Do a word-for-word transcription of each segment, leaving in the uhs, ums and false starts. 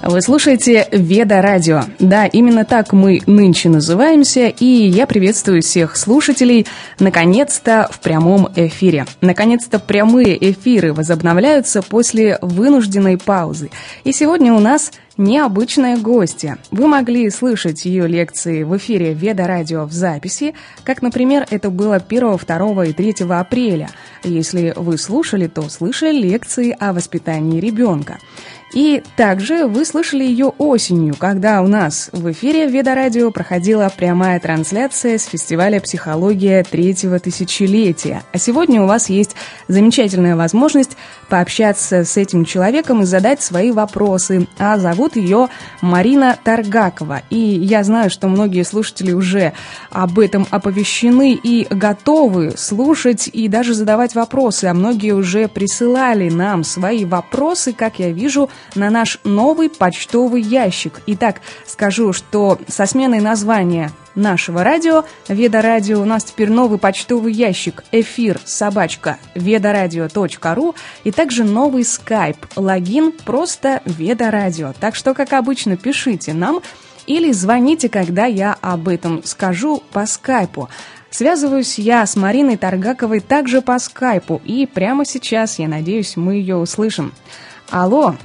Вы слушаете Веда Радио. Да, именно так мы нынче называемся, и я приветствую всех слушателей наконец-то в прямом эфире. Наконец-то прямые эфиры возобновляются после вынужденной паузы. И сегодня у нас необычная гостья. Вы могли слышать ее лекции в эфире Веда Радио в записи, как, например, это было первого, второго и третьего апреля. Если вы слушали, то слышали лекции о воспитании ребенка. И также вы слышали ее осенью, когда у нас в эфире Веда Радио проходила прямая трансляция с фестиваля «Психология третьего тысячелетия». А сегодня у вас есть замечательная возможность пообщаться с этим человеком и задать свои вопросы. А зовут ее Марина Таргакова. И я знаю, что многие слушатели уже об этом оповещены и готовы слушать и даже задавать вопросы. А многие уже присылали нам свои вопросы, как я вижу, на наш новый почтовый ящик. Итак, скажу, что со сменой названия нашего радио, Веда Радио, у нас теперь новый почтовый ящик, эфир собачка ведарадио точка ру, и также новый скайп, логин просто Веда Радио. Так что, как обычно, пишите нам или звоните, когда я об этом скажу по скайпу. Связываюсь я с Мариной Таргаковой также по скайпу, и прямо сейчас, я надеюсь, мы ее услышим. Алло!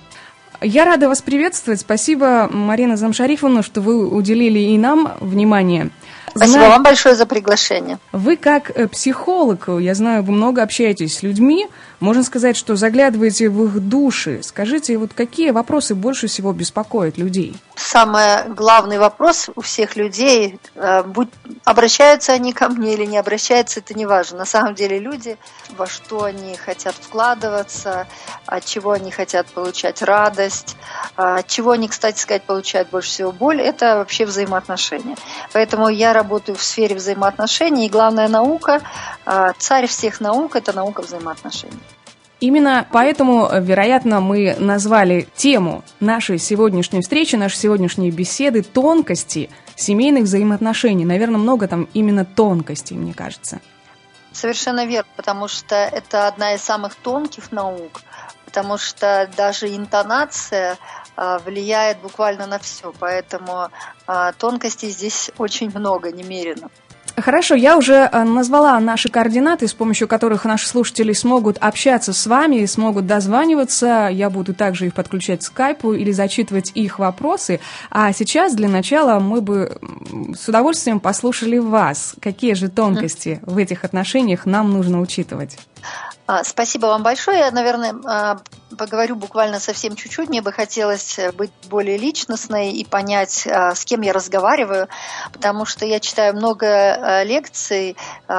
Я рада вас приветствовать. Спасибо, Марина Замшарифовна, что вы уделили и нам внимание. Спасибо знаю, вам большое за приглашение. Вы как психолог, я знаю, вы много общаетесь с людьми, можно сказать, что заглядываете в их души. Скажите, вот какие вопросы больше всего беспокоят людей? Самый главный вопрос у всех людей, будь обращаются они ко мне или не обращаются, это не важно. На самом деле люди, во что они хотят вкладываться, от чего они хотят получать радость, от чего они, кстати сказать, получают больше всего боль, это вообще взаимоотношения. Поэтому я работаю в сфере взаимоотношений, и главная наука, царь всех наук, это наука взаимоотношений. Именно поэтому, вероятно, мы назвали тему нашей сегодняшней встречи, нашей сегодняшней беседы «Тонкости семейных взаимоотношений». Наверное, много там именно тонкостей, мне кажется. Совершенно верно, потому что это одна из самых тонких наук, потому что даже интонация влияет буквально на все, поэтому тонкостей здесь очень много, немерено. Хорошо, я уже назвала наши координаты, с помощью которых наши слушатели смогут общаться с вами, смогут дозваниваться. Я буду также их подключать к скайпу или зачитывать их вопросы. А сейчас для начала мы бы с удовольствием послушали вас. Какие же тонкости в этих отношениях нам нужно учитывать? Спасибо вам большое. Я, наверное, поговорю буквально совсем чуть-чуть. Мне бы хотелось быть более личностной и понять, с кем я разговариваю, потому что я читаю много лекций,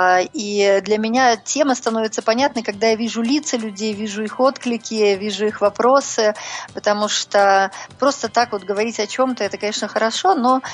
и для меня тема становится понятной, когда я вижу лица людей, вижу их отклики, вижу их вопросы, потому что просто так вот говорить о чем-то, это, конечно, хорошо, но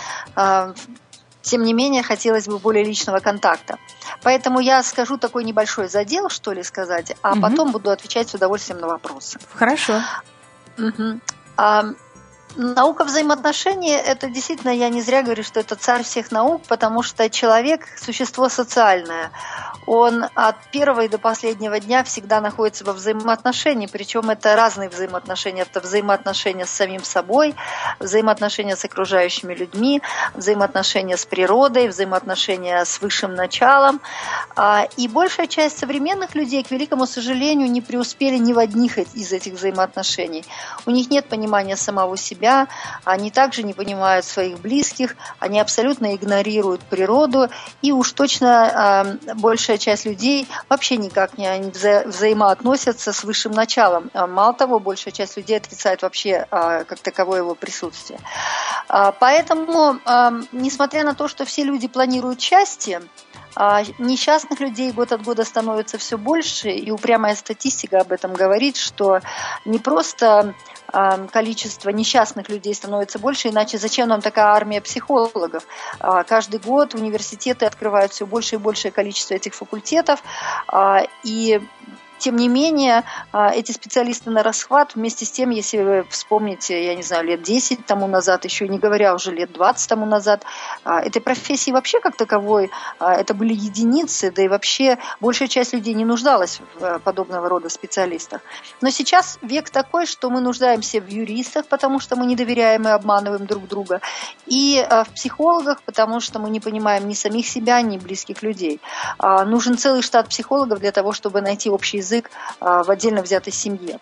тем не менее, хотелось бы более личного контакта. Поэтому я скажу такой небольшой задел, что ли, сказать, а угу. потом буду отвечать с удовольствием на вопросы. Хорошо. Угу. А, наука взаимоотношений, это действительно, я не зря говорю, что это царь всех наук, потому что человек – существо социальное. Он от первого и до последнего дня всегда находится во взаимоотношении, причем это разные взаимоотношения. Это взаимоотношения с самим собой, взаимоотношения с окружающими людьми, взаимоотношения с природой, взаимоотношения с высшим началом. И большая часть современных людей, к великому сожалению, не преуспели ни в одних из этих взаимоотношений. У них нет понимания самого себя, они также не понимают своих близких, они абсолютно игнорируют природу, и уж точно большая часть людей вообще никак не вза- взаимоотносятся с высшим началом. Мало того, большая часть людей отрицает вообще а, как таковое его присутствие. А, поэтому, а, несмотря на то, что все люди планируют счастье, а, несчастных людей год от года становится все больше, и упрямая статистика об этом говорит, что не просто количество несчастных людей становится больше, иначе зачем нам такая армия психологов? Каждый год университеты открывают все больше и большее количество этих факультетов, и тем не менее, эти специалисты на расхват. Вместе с тем, если вы вспомните, я не знаю, лет десять тому назад, еще не говоря уже лет двадцать тому назад, этой профессии вообще как таковой, это были единицы, да и вообще большая часть людей не нуждалась в подобного рода специалистах. Но сейчас век такой, что мы нуждаемся в юристах, потому что мы не доверяем и обманываем друг друга, и в психологах, потому что мы не понимаем ни самих себя, ни близких людей. Нужен целый штат психологов для того, чтобы найти общий язык в отдельно взятой семье.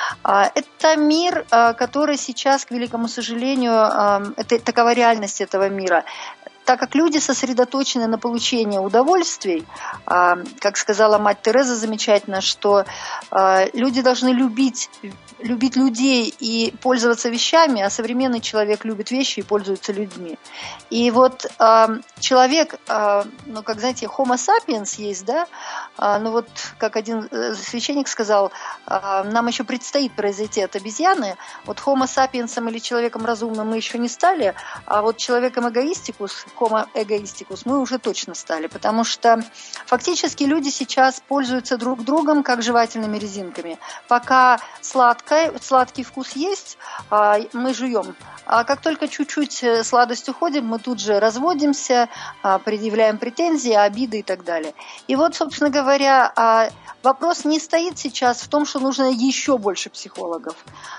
Это мир, который сейчас, к великому сожалению, это такова реальность этого мира. Так как люди сосредоточены на получении удовольствий, как сказала мать Тереза замечательно, что люди должны любить, любить людей и пользоваться вещами, а современный человек любит вещи и пользуется людьми. И вот человек, ну как знаете, Homo sapiens есть, да, ну вот как один священник сказал, нам еще предстоит произойти от обезьяны, вот Homo sapiens или человеком разумным мы еще не стали, а вот человеком эгоистикус, Homo egoisticus мы уже точно стали, потому что фактически люди сейчас пользуются друг другом как жевательными резинками. Пока сладкое, сладкий вкус есть, мы жуем. А как только чуть-чуть сладость уходит, мы тут же разводимся, предъявляем претензии, обиды и так далее. И вот, собственно говоря, вопрос не стоит сейчас в том, что нужно еще больше психологов,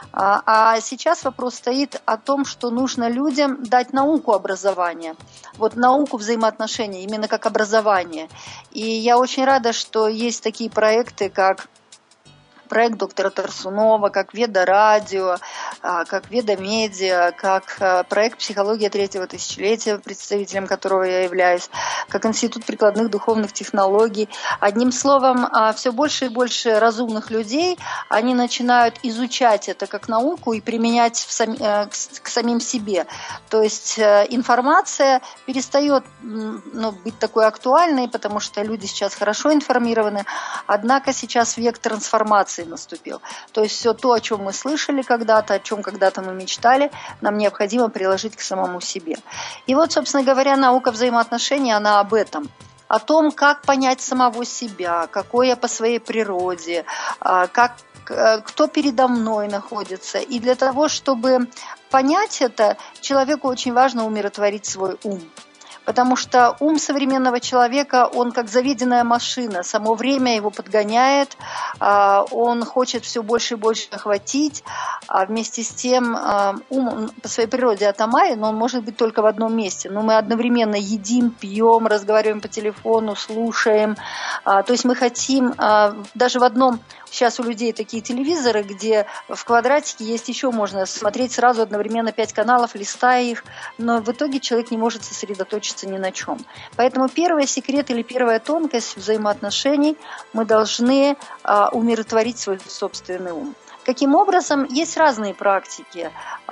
а сейчас вопрос стоит о том, что нужно людям дать науку образования. Вот науку взаимоотношений, именно как образование. И я очень рада, что есть такие проекты, как проект доктора Тарсунова, как Веда-радио, как Веда-медиа, как проект «Психология третьего тысячелетия», представителем которого я являюсь, как Институт прикладных духовных технологий. Одним словом, все больше и больше разумных людей, они начинают изучать это как науку и применять в сам, к самим себе. То есть информация перестает ну, быть такой актуальной, потому что люди сейчас хорошо информированы, однако сейчас век трансформации наступил. То есть все то, о чем мы слышали когда-то, о чем когда-то мы мечтали, нам необходимо приложить к самому себе. И вот, собственно говоря, наука взаимоотношений, она об этом. О том, как понять самого себя, какой я по своей природе, как, кто передо мной находится. И для того, чтобы понять это, человеку очень важно умиротворить свой ум. Потому что ум современного человека, он как заведенная машина, само время его подгоняет, он хочет все больше и больше охватить, а вместе с тем ум по своей природе атомарен, но он может быть только в одном месте. Но мы одновременно едим, пьем, разговариваем по телефону, слушаем. То есть мы хотим даже в одном... Сейчас у людей такие телевизоры, где в квадратике есть еще, можно смотреть сразу одновременно пять каналов, листая их, но в итоге человек не может сосредоточиться ни на чем. Поэтому первый секрет или первая тонкость взаимоотношений, мы должны а, умиротворить свой собственный ум. Каким образом? Есть разные практики.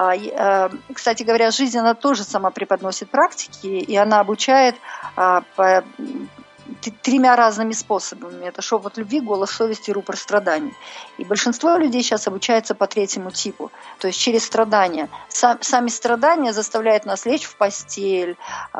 Кстати говоря, жизнь, она тоже сама преподносит практики, и она обучает по тремя разными способами. Это шепот любви, голос совести, рупор страданий. И большинство людей сейчас обучается по третьему типу, то есть через страдания. Сами страдания заставляют нас лечь в постель,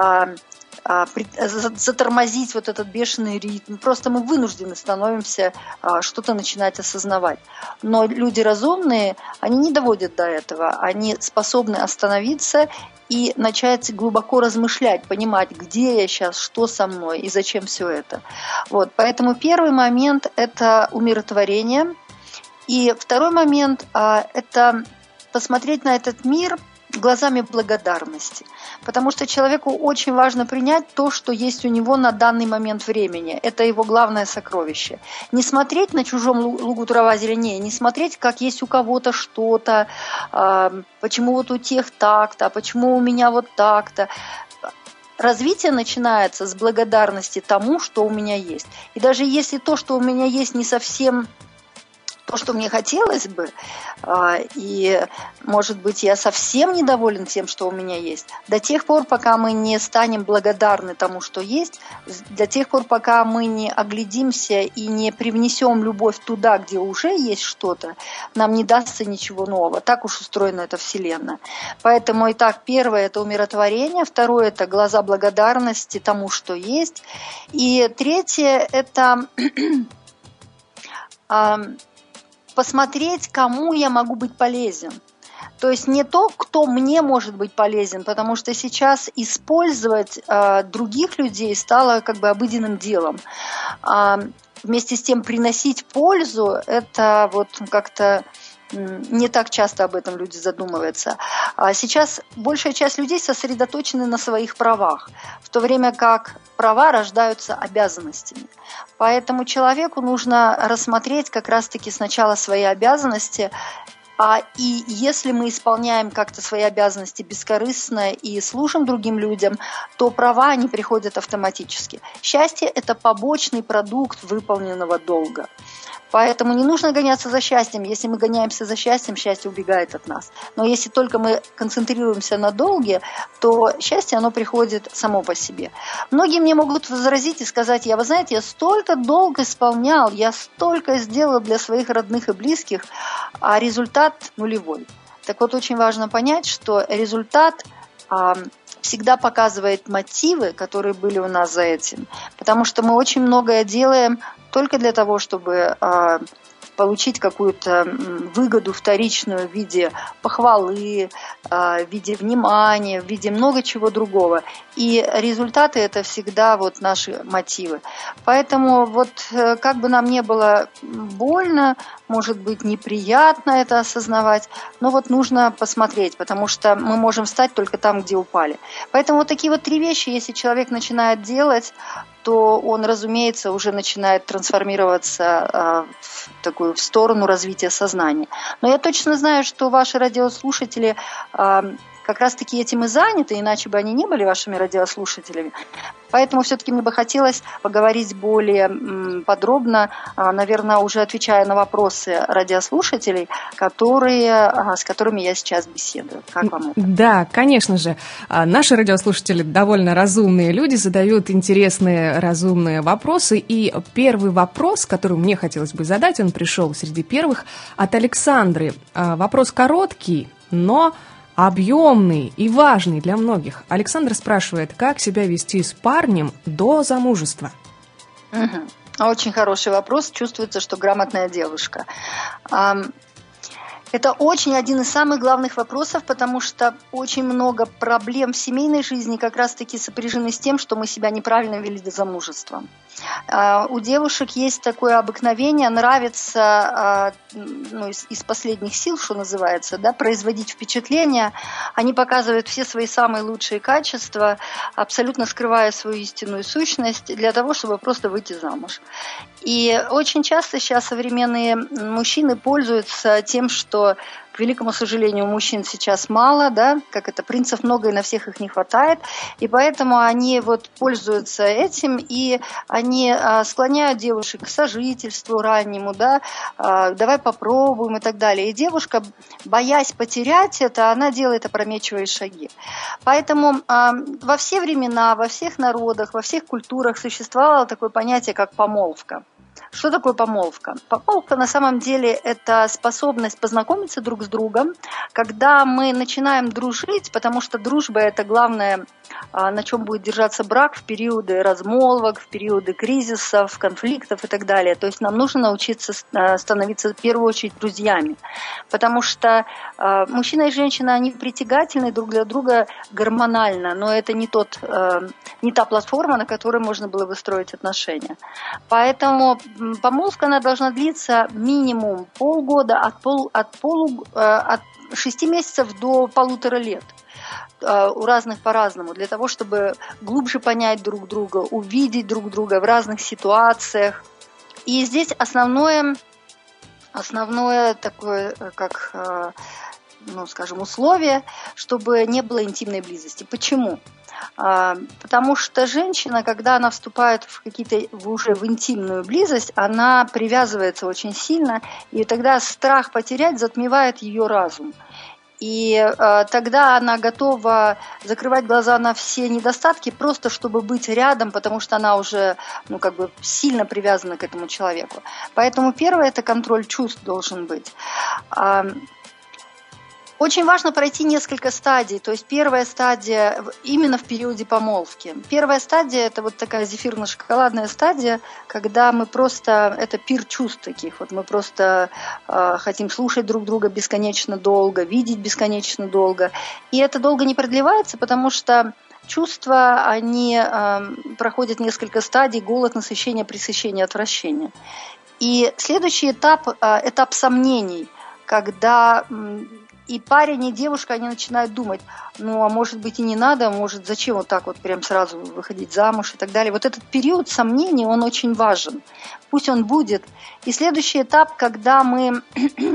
затормозить вот этот бешеный ритм. Просто мы вынуждены становимся что-то начинать осознавать. Но люди разумные, они не доводят до этого. Они способны остановиться и начать глубоко размышлять, понимать, где я сейчас, что со мной и зачем все это. Вот. Поэтому первый момент – это умиротворение. И второй момент – это посмотреть на этот мир глазами благодарности. Потому что человеку очень важно принять то, что есть у него на данный момент времени. Это его главное сокровище. Не смотреть на чужом лугу трава зеленее, не смотреть, как есть у кого-то что-то, почему вот у тех так-то, почему у меня вот так-то. Развитие начинается с благодарности тому, что у меня есть. И даже если то, что у меня есть, не совсем то, что мне хотелось бы, и, может быть, я совсем недоволен тем, что у меня есть, до тех пор, пока мы не станем благодарны тому, что есть, до тех пор, пока мы не оглядимся и не привнесем любовь туда, где уже есть что-то, нам не дастся ничего нового. Так уж устроена эта Вселенная. Поэтому, итак, первое – это умиротворение, второе – это глаза благодарности тому, что есть, и третье – это посмотреть, кому я могу быть полезен. То есть не то, кто мне может быть полезен, потому что сейчас использовать э, других людей стало как бы обыденным делом. А вместе с тем приносить пользу – это вот как-то не так часто об этом люди задумываются. А сейчас большая часть людей сосредоточены на своих правах, в то время как права рождаются обязанностями. Поэтому человеку нужно рассмотреть как раз-таки сначала свои обязанности. А, и если мы исполняем как-то свои обязанности бескорыстно и служим другим людям, то права, они приходят автоматически. Счастье – это побочный продукт выполненного долга. Поэтому не нужно гоняться за счастьем. Если мы гоняемся за счастьем, счастье убегает от нас. Но если только мы концентрируемся на долге, то счастье, оно приходит само по себе. Многие мне могут возразить и сказать: я, вы знаете, я столько долг исполнял, я столько сделал для своих родных и близких, а результат нулевой. Так вот, очень важно понять, что результат а, всегда показывает мотивы, которые были у нас за этим. Потому что мы очень многое делаем только для того, чтобы э, получить какую-то выгоду вторичную в виде похвалы, э, в виде внимания, в виде много чего другого. И результаты – это всегда вот наши мотивы. Поэтому вот э, как бы нам не было больно, может быть, неприятно это осознавать, но вот нужно посмотреть, потому что мы можем встать только там, где упали. Поэтому вот такие вот три вещи, если человек начинает делать, то он, разумеется, уже начинает трансформироваться э, в такую в сторону развития сознания. Но я точно знаю, что ваши радиослушатели э, как раз-таки этим и заняты, иначе бы они не были вашими радиослушателями. Поэтому все-таки мне бы хотелось поговорить более м, подробно, э, наверное, уже отвечая на вопросы радиослушателей, которые, э, с которыми я сейчас беседую. Как вам это? Да, конечно же. Наши радиослушатели довольно разумные люди, задают интересные, разумные вопросы. И первый вопрос, который мне хотелось бы задать, он пришел среди первых от Александры. Вопрос короткий, но объемный и важный для многих. Александра спрашивает, как себя вести с парнем до замужества? Угу. Очень хороший вопрос. Чувствуется, что грамотная девушка. Это очень один из самых главных вопросов, потому что очень много проблем в семейной жизни как раз-таки сопряжены с тем, что мы себя неправильно вели до замужества. У девушек есть такое обыкновение, нравится, ну, из, из последних сил, что называется, да, производить впечатление. Они показывают все свои самые лучшие качества, абсолютно скрывая свою истинную сущность, для того, чтобы просто выйти замуж. И очень часто сейчас современные мужчины пользуются тем, что, к великому сожалению, мужчин сейчас мало, да, как это, принцев много и на всех их не хватает, и поэтому они вот пользуются этим, и они а, склоняют девушек к сожительству раннему, да, а, давай попробуем и так далее. И девушка, боясь потерять это, она делает опрометчивые шаги. Поэтому а, во все времена, во всех народах, во всех культурах существовало такое понятие, как помолвка. Что такое помолвка? Помолвка на самом деле это способность познакомиться друг с другом, когда мы начинаем дружить, потому что дружба это главное, на чем будет держаться брак в периоды размолвок, в периоды кризисов, конфликтов и так далее. То есть нам нужно научиться становиться в первую очередь друзьями, потому что мужчина и женщина, они притягательны друг для друга гормонально, но это не, тот, не та платформа, на которой можно было бы строить отношения. Поэтому помолвка, она должна длиться минимум полгода, от, пол, от, полу, от шести месяцев до полутора лет. У разных по-разному, для того, чтобы глубже понять друг друга, увидеть друг друга в разных ситуациях. И здесь основное, основное такое, как, ну, скажем, условие, чтобы не было интимной близости. Почему? Потому что женщина, когда она вступает в какие-то уже в интимную близость, она привязывается очень сильно, и тогда страх потерять затмевает ее разум. И э, тогда она готова закрывать глаза на все недостатки, просто чтобы быть рядом, потому что она уже, ну, как бы сильно привязана к этому человеку. Поэтому первое – это контроль чувств должен быть. Очень важно пройти несколько стадий. То есть первая стадия именно в периоде помолвки. Первая стадия – это вот такая зефирно-шоколадная стадия, когда мы просто… Это пир чувств таких. Вот мы просто э, хотим слушать друг друга бесконечно долго, видеть бесконечно долго. И это долго не продлевается, потому что чувства, они э, проходят несколько стадий: голод, насыщение, пресыщение, отвращение. И следующий этап – этап сомнений, когда… И парень, и девушка, они начинают думать, ну, а может быть и не надо, может, зачем вот так вот прям сразу выходить замуж и так далее. Вот этот период сомнений, он очень важен. Пусть он будет. И следующий этап, когда мы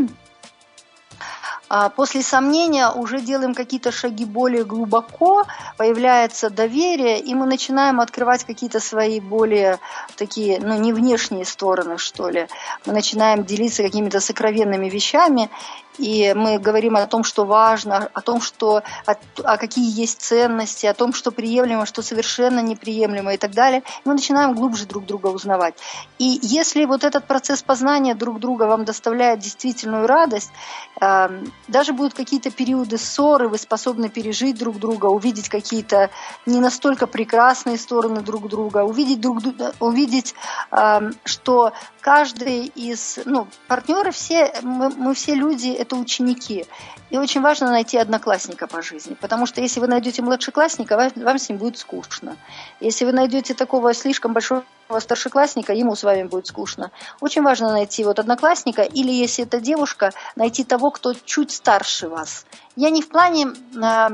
после сомнения уже делаем какие-то шаги более глубоко, появляется доверие, и мы начинаем открывать какие-то свои более такие, ну, не внешние стороны, что ли. Мы начинаем делиться какими-то сокровенными вещами, и мы говорим о том, что важно, о том, что, о, о какие есть ценности, о том, что приемлемо, что совершенно неприемлемо и так далее. И мы начинаем глубже друг друга узнавать. И если вот этот процесс познания друг друга вам доставляет действительную радость, э, даже будут какие-то периоды ссоры, вы способны пережить друг друга, увидеть какие-то не настолько прекрасные стороны друг друга, увидеть, друг, увидеть э, что каждый из ну, партнеров, все, мы, мы все люди, это ученики. И очень важно найти одноклассника по жизни, потому что если вы найдете младшеклассника, вам, вам с ним будет скучно. Если вы найдете такого слишком большого старшеклассника, ему с вами будет скучно. Очень важно найти вот одноклассника, или если это девушка, найти того, кто чуть старше вас. Я не в плане э,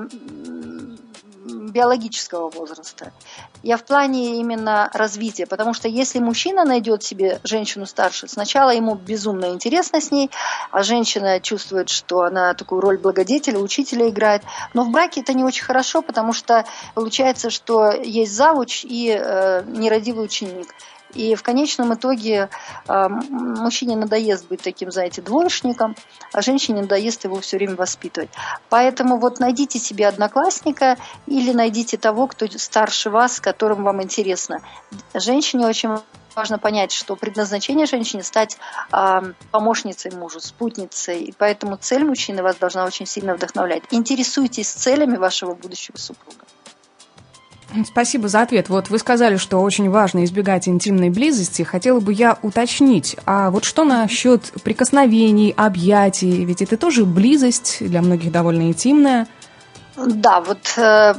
биологического возраста, я в плане именно развития, потому что если мужчина найдет себе женщину старше, сначала ему безумно интересно с ней, а женщина чувствует, что она такую роль благодетеля, учителя играет, но в браке это не очень хорошо, потому что получается, что есть завуч и э, нерадивый ученик. И в конечном итоге э, мужчине надоест быть таким, знаете, двоечником, а женщине надоест его все время воспитывать. Поэтому вот найдите себе одноклассника или найдите того, кто старше вас, с которым вам интересно. Женщине очень важно понять, что предназначение женщины стать э, помощницей мужу, спутницей. И поэтому цель мужчины вас должна очень сильно вдохновлять. Интересуйтесь целями вашего будущего супруга. Спасибо за ответ. Вот вы сказали, что очень важно избегать интимной близости. Хотела бы я уточнить, а вот что насчет прикосновений, объятий? Ведь это тоже близость, для многих довольно интимная. Да, вот, э,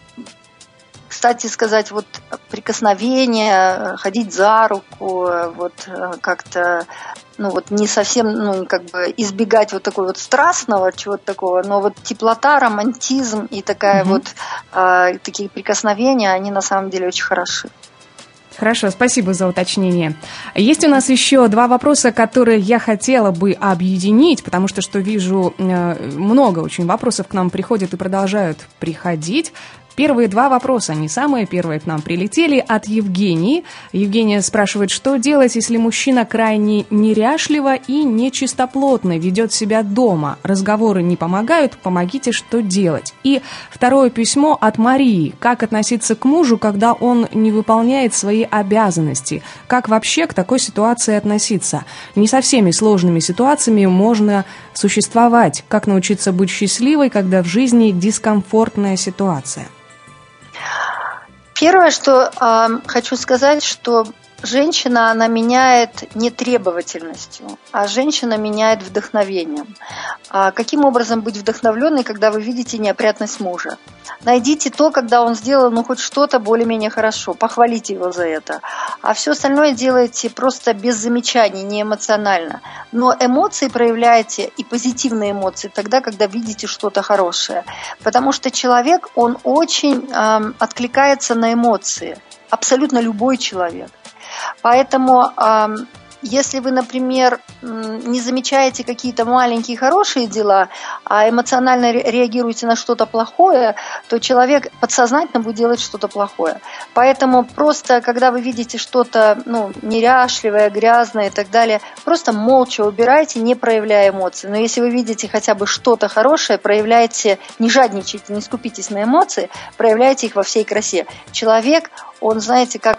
кстати сказать, вот прикосновение, ходить за руку, вот как-то, ну вот не совсем, ну как бы избегать вот такой вот страстного чего-то такого, но вот теплота, романтизм и такая mm-hmm. вот э, такие прикосновения, они на самом деле очень хороши. Хорошо, спасибо за уточнение. Есть у нас еще два вопроса, которые я хотела бы объединить, потому что, что вижу, много очень вопросов к нам приходят и продолжают приходить. Первые два вопроса, они самые первые к нам прилетели от Евгении. Евгения спрашивает, что делать, если мужчина крайне неряшливо и нечистоплотно ведет себя дома? Разговоры не помогают, помогите, что делать? И второе письмо от Марии. Как относиться к мужу, когда он не выполняет свои обязанности? Как вообще к такой ситуации относиться? Не со всеми сложными ситуациями можно существовать. Как научиться быть счастливой, когда в жизни дискомфортная ситуация? Первое, что э, хочу сказать, что женщина, она меняет не требовательностью, а женщина меняет вдохновением. А каким образом быть вдохновленной, когда вы видите неопрятность мужа? Найдите то, когда он сделал ну, хоть что-то более-менее хорошо, похвалите его за это. А все остальное делайте просто без замечаний, не эмоционально. Но эмоции проявляйте, и позитивные эмоции, тогда, когда видите что-то хорошее. Потому что человек, он очень э, откликается на эмоции. Абсолютно любой человек. Поэтому, э, если вы, например, не замечаете какие-то маленькие хорошие дела, а эмоционально реагируете на что-то плохое, то человек подсознательно будет делать что-то плохое. Поэтому просто, когда вы видите что-то ну, неряшливое, грязное и так далее, просто молча убирайте, не проявляя эмоций. Но если вы видите хотя бы что-то хорошее, проявляйте, не жадничайте, не скупитесь на эмоции, проявляйте их во всей красе. Человек, он, знаете, как вот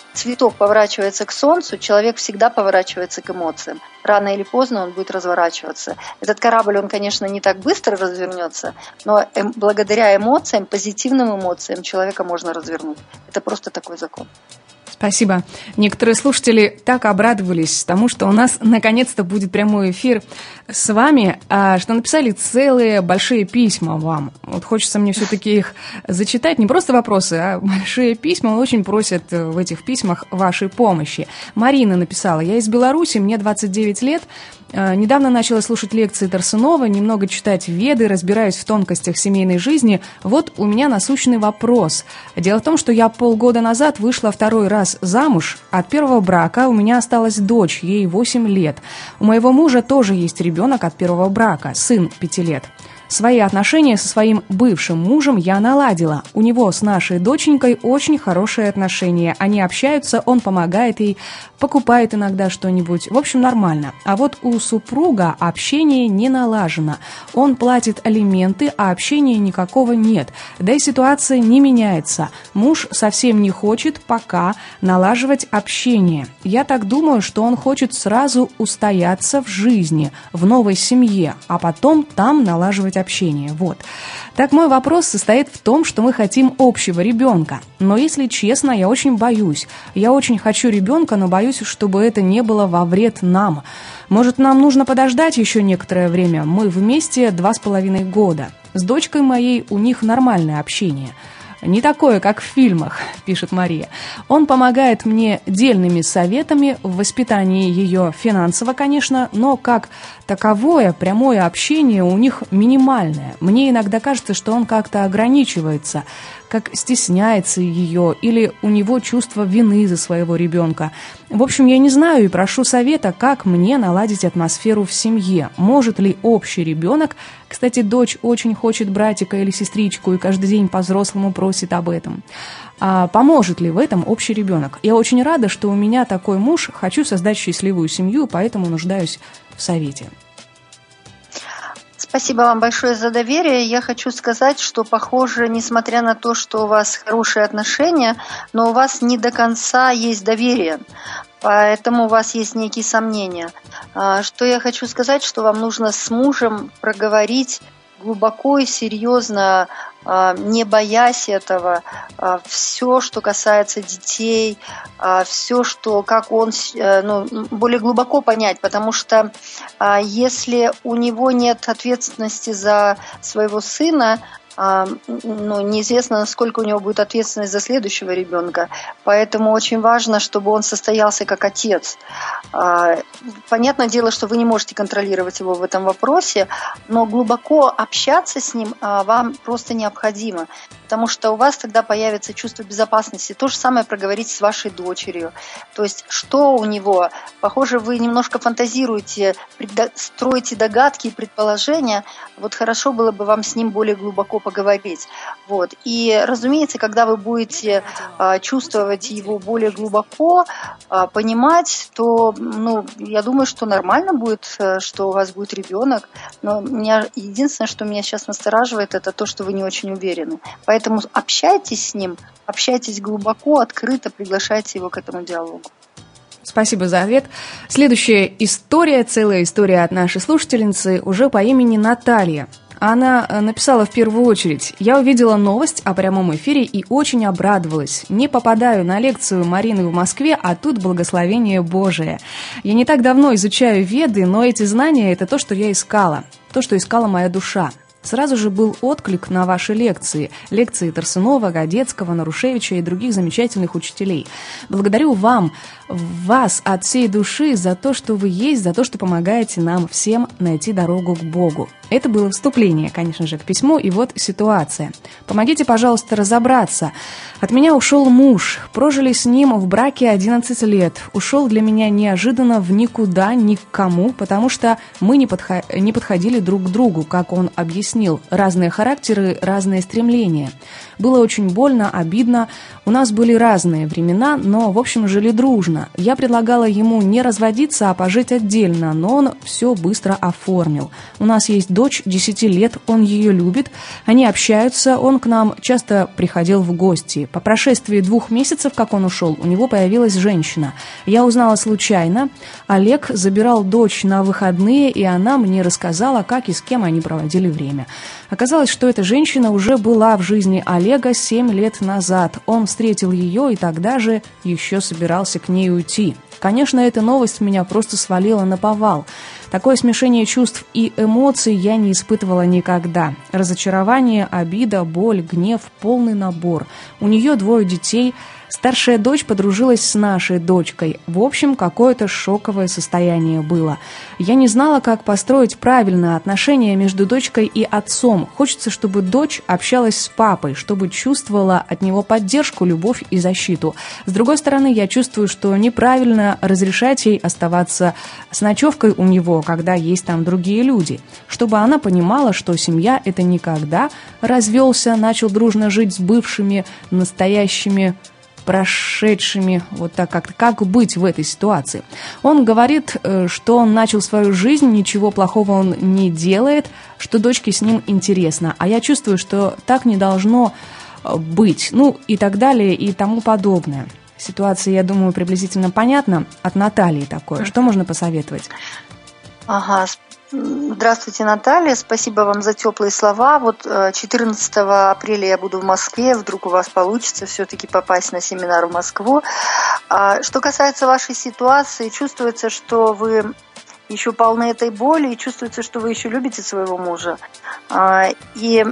цветок поворачивается к солнцу, человек всегда поворачивается к эмоциям. Рано или поздно он будет разворачиваться. Этот корабль, он, конечно, не так быстро развернется, но эм, благодаря эмоциям, позитивным эмоциям человека можно развернуть. Это просто такой закон. Спасибо. Некоторые слушатели так обрадовались тому, что у нас наконец-то будет прямой эфир с вами, что написали целые большие письма вам. Вот хочется мне все-таки их зачитать. Не просто вопросы, а большие письма. Очень просят в этих письмах вашей помощи. Марина написала: «Я из Беларуси, мне двадцать девять лет. Недавно начала слушать лекции Тарсунова, немного читать Веды, разбираюсь в тонкостях семейной жизни. Вот у меня насущный вопрос. Дело в том, что я полгода назад вышла второй раз замуж. От первого брака у меня осталась дочь, ей восемь лет. У моего мужа тоже есть ребенок от первого брака, сын пяти лет. Свои отношения со своим бывшим мужем я наладила. У него с нашей доченькой очень хорошие отношения. Они общаются, он помогает ей, покупает иногда что-нибудь. В общем, нормально. А вот у супруга общение не налажено. Он платит алименты, а общения никакого нет. Да и ситуация не меняется. Муж совсем не хочет пока налаживать общение. Я так думаю, что он хочет сразу устояться в жизни, в новой семье, а потом там налаживать общение. Вот. Так мой вопрос состоит в том, что мы хотим общего ребенка. Но, если честно, я очень боюсь. Я очень хочу ребенка, но боюсь, чтобы это не было во вред нам. Может, нам нужно подождать еще некоторое время? Мы вместе два с половиной года. С дочкой моей у них нормальное общение. Не такое, как в фильмах», — пишет Мария. «Он помогает мне дельными советами в воспитании ее финансово, конечно, но как таковое прямое общение у них минимальное. Мне иногда кажется, что он как-то ограничивается, как стесняется ее, или у него чувство вины за своего ребенка. В общем, я не знаю и прошу совета, как мне наладить атмосферу в семье. Может ли общий ребенок, кстати, дочь очень хочет братика или сестричку и каждый день по-взрослому просит об этом, а поможет ли в этом общий ребенок? Я очень рада, что у меня такой муж, хочу создать счастливую семью, поэтому нуждаюсь в совете». Спасибо вам большое за доверие. Я хочу сказать, что, похоже, несмотря на то, что у вас хорошие отношения, но у вас не до конца есть доверие, поэтому у вас есть некие сомнения. Что я хочу сказать, что вам нужно с мужем проговорить глубоко и серьезно, не боясь этого, все, что касается детей, все, что, как он, ну, более глубоко понять, потому что если у него нет ответственности за своего сына, ну, неизвестно, насколько у него будет ответственность за следующего ребенка. Поэтому очень важно, чтобы он состоялся как отец. Понятное дело, что вы не можете контролировать его в этом вопросе, но глубоко общаться с ним вам просто необходимо, потому что у вас тогда появится чувство безопасности. То же самое проговорить с вашей дочерью. То есть, что у него? Похоже, вы немножко фантазируете, строите догадки и предположения. Вот хорошо было бы вам с ним более глубоко поговорить. Вот. И, разумеется, когда вы будете а, чувствовать его более глубоко, а, понимать, то, ну, я думаю, что нормально будет, что у вас будет ребенок. Но меня, единственное, что меня сейчас настораживает, это то, что вы не очень уверены. Поэтому общайтесь с ним, общайтесь глубоко, открыто, приглашайте его к этому диалогу. Спасибо за ответ. Следующая история, целая история от нашей слушательницы, уже по имени Наталья. Она написала в первую очередь: «Я увидела новость о прямом эфире и очень обрадовалась. Не попадаю на лекцию Марины в Москве, а тут благословение Божие. Я не так давно изучаю Веды, но эти знания – это то, что я искала, то, что искала моя душа. Сразу же был отклик на ваши лекции, лекции Тарсунова, Годецкого, Нарушевича и других замечательных учителей. Благодарю вам, вас от всей души за то, что вы есть, за то, что помогаете нам всем найти дорогу к Богу». Это было вступление, конечно же, к письму, и вот ситуация. Помогите, пожалуйста, разобраться. От меня ушел муж, прожили с ним в браке одиннадцать лет. Ушел для меня неожиданно в никуда, ни к кому, потому что мы не, подхо- не подходили друг к другу, как он объяснил. объяснил. Разные характеры, разные стремления. Было очень больно, обидно. У нас были разные времена, но, в общем, жили дружно. Я предлагала ему не разводиться, а пожить отдельно, но он все быстро оформил. У нас есть дочь, десяти лет, он ее любит. Они общаются, он к нам часто приходил в гости. По прошествии двух месяцев, как он ушел, у него появилась женщина. Я узнала случайно. Олег забирал дочь на выходные, и она мне рассказала, как и с кем они проводили время. Оказалось, что эта женщина уже была в жизни Олега семь лет назад. Он встретил ее и тогда же еще собирался к ней уйти. Конечно, эта новость меня просто свалила наповал. Такое смешение чувств и эмоций я не испытывала никогда. Разочарование, обида, боль, гнев – полный набор. У нее двое детей. Старшая дочь подружилась с нашей дочкой. В общем, какое-то шоковое состояние было. Я не знала, как построить правильное отношение между дочкой и отцом. Хочется, чтобы дочь общалась с папой, чтобы чувствовала от него поддержку, любовь и защиту. С другой стороны, я чувствую, что неправильно разрешать ей оставаться с ночевкой у него, когда есть там другие люди. Чтобы она понимала, что семья – это не когда развелся, начал дружно жить с бывшими, настоящими, прошедшими, вот так как, как быть в этой ситуации. Он говорит, что он начал свою жизнь, ничего плохого он не делает, что дочке с ним интересно, а я чувствую, что так не должно быть, ну и так далее и тому подобное. Ситуация, я думаю, приблизительно понятна. От Натальи такое. Что можно посоветовать? Ага, здравствуйте, Наталья. Спасибо вам за теплые слова. Вот четырнадцатого апреля я буду в Москве. Вдруг у вас получится все-таки попасть на семинар в Москву. Что касается вашей ситуации, чувствуется, что вы еще полны этой боли, и чувствуется, что вы еще любите своего мужа. И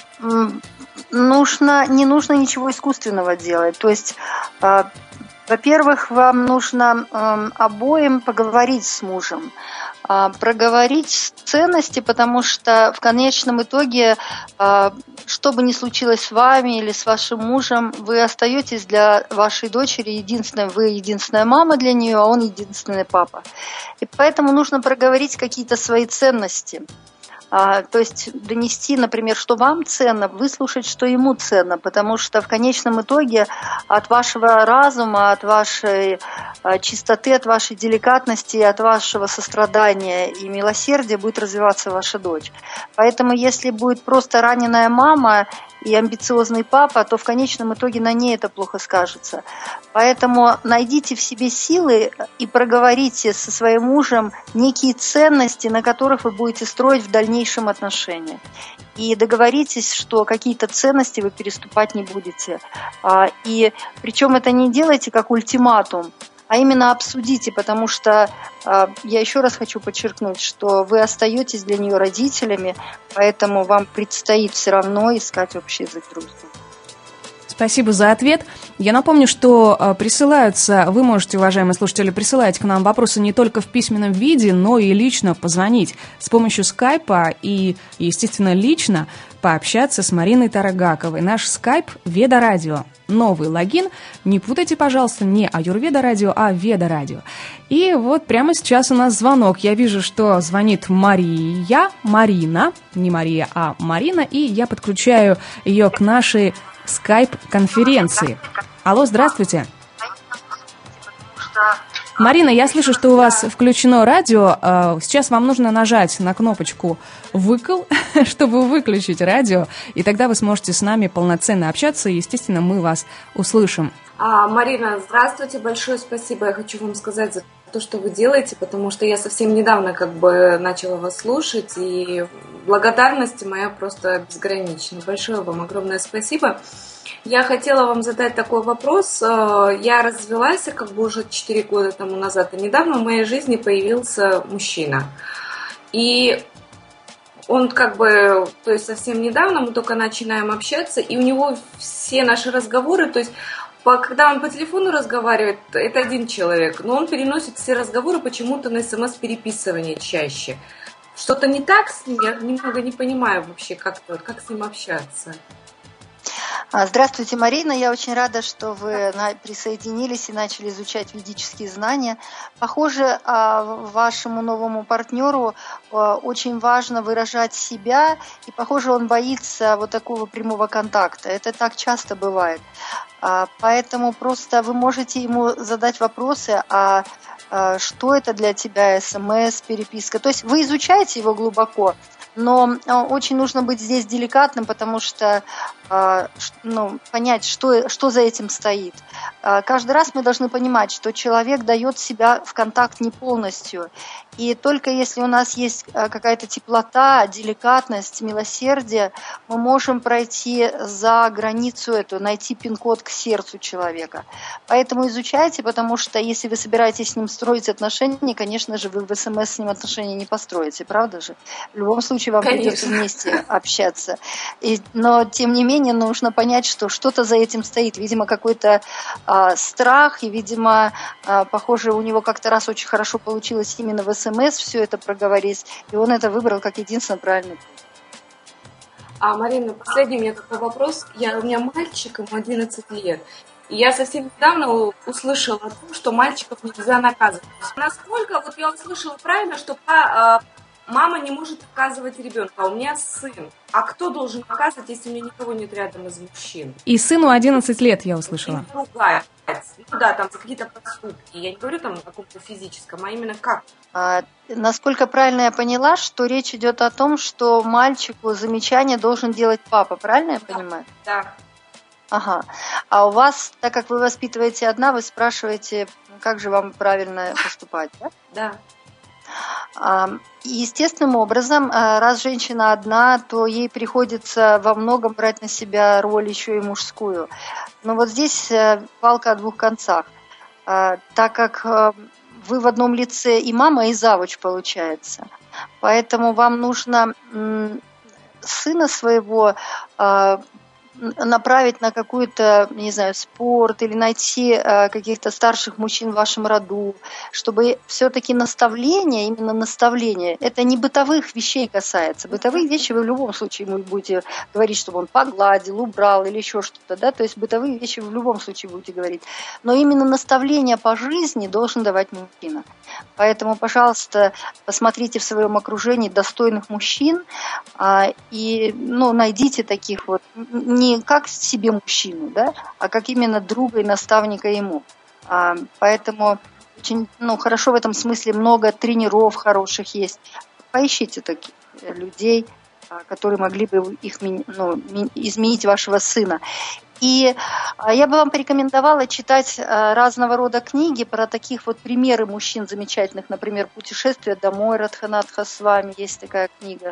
нужно, не нужно ничего искусственного делать. То есть, во-первых, вам нужно обоим поговорить с мужем, проговорить ценности, потому что в конечном итоге, что бы ни случилось с вами или с вашим мужем, вы остаетесь для вашей дочери единственной, вы единственная мама для нее, а он единственный папа. И поэтому нужно проговорить какие-то свои ценности. А, то есть донести, например, что вам ценно, выслушать, что ему ценно, потому что в конечном итоге от вашего разума, от вашей а, чистоты, от вашей деликатности, от вашего сострадания и милосердия будет развиваться ваша дочь. Поэтому если будет просто раненая мама и амбициозный папа, то в конечном итоге на ней это плохо скажется. Поэтому найдите в себе силы и проговорите со своим мужем некие ценности, на которых вы будете строить в дальнейшем отношения. И договоритесь, что какие-то ценности вы переступать не будете. И причем это не делайте как ультиматум, а именно обсудите, потому что я еще раз хочу подчеркнуть, что вы остаетесь для нее родителями, поэтому вам предстоит все равно искать общий язык друг с другом. Спасибо за ответ. Я напомню, что присылаются, вы можете, уважаемые слушатели, присылать к нам вопросы не только в письменном виде, но и лично позвонить с помощью скайпа и, естественно, лично пообщаться с Мариной Тарагаковой. Наш скайп Веда Радио. Новый логин. Не путайте, пожалуйста, не Аюрведа Радио, а Веда Радио. И вот прямо сейчас у нас звонок. Я вижу, что звонит Мария, Марина, не Мария, а Марина, и я подключаю ее к нашей скайп-конференции. Алло, здравствуйте. Марина, я слышу, что у вас включено радио. Сейчас вам нужно нажать на кнопочку «Выкл», чтобы выключить радио, и тогда вы сможете с нами полноценно общаться, и, естественно, мы вас услышим. А, Марина, здравствуйте, большое спасибо. Я хочу вам сказать за то, что вы делаете, потому что я совсем недавно как бы начала вас слушать, и благодарность моя просто безгранична. Большое вам огромное спасибо. Я хотела вам задать такой вопрос. Я развелась как бы уже четыре года тому назад, и недавно в моей жизни появился мужчина. И он как бы, то есть совсем недавно мы только начинаем общаться, и у него все наши разговоры, то есть когда он по телефону разговаривает, это один человек, но он переносит все разговоры почему-то на смс-переписывание чаще. Что-то не так с ним? Я немного не понимаю вообще, как, как с ним общаться. Здравствуйте, Марина. Я очень рада, что вы присоединились и начали изучать ведические знания. Похоже, вашему новому партнеру очень важно выражать себя, и, похоже, он боится вот такого прямого контакта. Это так часто бывает. Поэтому просто вы можете ему задать вопросы, а что это для тебя, смс, переписка. То есть вы изучаете его глубоко, но очень нужно быть здесь деликатным, потому что ну, понять, что, что за этим стоит. Каждый раз мы должны понимать, что человек дает себя в контакт не полностью. И только если у нас есть какая-то теплота, деликатность, милосердие, мы можем пройти за границу эту, найти пин-код к сердцу человека. Поэтому изучайте, потому что если вы собираетесь с ним строить отношения, конечно же, вы в СМС с ним отношения не построите, правда же? В любом случае вам конечно. Придется вместе общаться. И, но, тем не менее, нужно понять, что что-то за этим стоит. Видимо, какой-то а, страх, и, видимо, а, похоже, у него как-то раз очень хорошо получилось именно в СМС все это проговорить, и он это выбрал как единственно правильный путь. А, Марина, последний у меня такой вопрос. Я, у меня мальчик, ему одиннадцать лет. И я совсем недавно услышала о том, что мальчиков нельзя наказывать. Насколько, вот я услышала правильно, что а, мама не может наказывать ребенка, а у меня сын. А кто должен наказывать, если у меня никого нет рядом из мужчин? И сыну одиннадцать лет, я услышала. И другая. Ну да, там за какие-то поступки. Я не говорю там о каком-то физическом, а именно как. А, насколько правильно я поняла, что речь идет о том, что мальчику замечание должен делать папа, правильно я понимаю? Да. Ага. А у вас, так как вы воспитываете одна, вы спрашиваете, как же вам правильно поступать, да? Да. Естественным образом, раз женщина одна, то ей приходится во многом брать на себя роль еще и мужскую. Но вот здесь палка о двух концах. Так как вы в одном лице и мама, и завуч получается. Поэтому вам нужно сына своего направить на какой-то, не знаю, спорт или найти э, каких-то старших мужчин в вашем роду, чтобы все-таки наставление, именно наставление, это не бытовых вещей касается. Бытовые вещи вы в любом случае ему будете говорить, чтобы он погладил, убрал или еще что-то, да, то есть бытовые вещи вы в любом случае будете говорить. Но именно наставление по жизни должен давать мужчина. Поэтому, пожалуйста, посмотрите в своем окружении достойных мужчин э, и, ну, найдите таких вот, не Не как себе мужчину, да, а как именно друга и наставника ему. А, поэтому очень, ну, хорошо в этом смысле, много тренеров хороших есть. Поищите таких людей, которые могли бы их, ну, изменить вашего сына. И я бы вам порекомендовала читать разного рода книги про таких вот примеры мужчин замечательных, например, «Путешествие домой» Радханатха Свами, есть такая книга.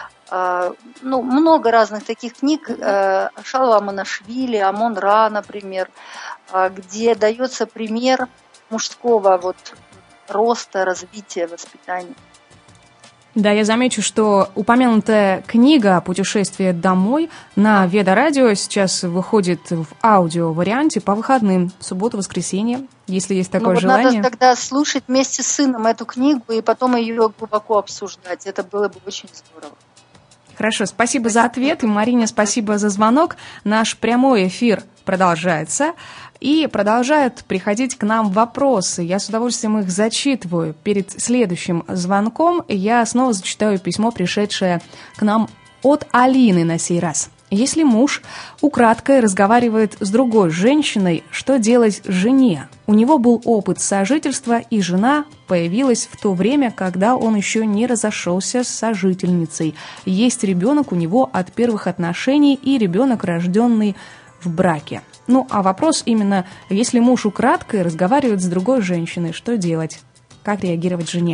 Ну, много разных таких книг, Шалва Амонашвили, Амон Ра, например, где дается пример мужского вот роста, развития, воспитания. Да, я замечу, что упомянутая книга «Путешествие домой» на Веда-радио сейчас выходит в аудио-варианте по выходным, субботу, воскресенье, если есть такое ну, вот желание. Надо тогда слушать вместе с сыном эту книгу и потом ее глубоко обсуждать. Это было бы очень здорово. Хорошо, спасибо за ответ. И, Марине, спасибо за звонок. Наш прямой эфир продолжается. И продолжают приходить к нам вопросы. Я с удовольствием их зачитываю. Перед следующим звонком я снова зачитаю письмо, пришедшее к нам от Алины на сей раз. Если муж украдкой разговаривает с другой женщиной, что делать жене? У него был опыт сожительства, и жена появилась в то время, когда он еще не разошелся с сожительницей. Есть ребенок у него от первых отношений и ребенок, рожденный в браке. Ну, а вопрос именно, если муж украдкой разговаривает с другой женщиной, что делать? Как реагировать жене?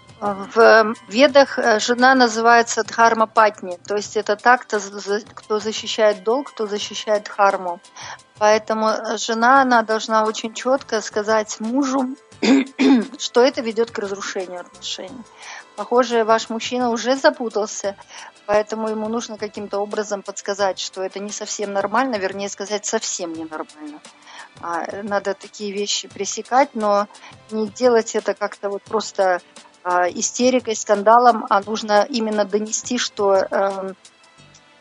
В Ведах жена называется дхарма-патни, то есть это так, кто защищает долг, кто защищает дхарму. Поэтому жена, она должна очень четко сказать мужу, что это ведет к разрушению отношений. Похоже, ваш мужчина уже запутался, поэтому ему нужно каким-то образом подсказать, что это не совсем нормально, вернее сказать, совсем ненормально. Надо такие вещи пресекать, но не делать это как-то вот просто истерикой, скандалом, а нужно именно донести, что э,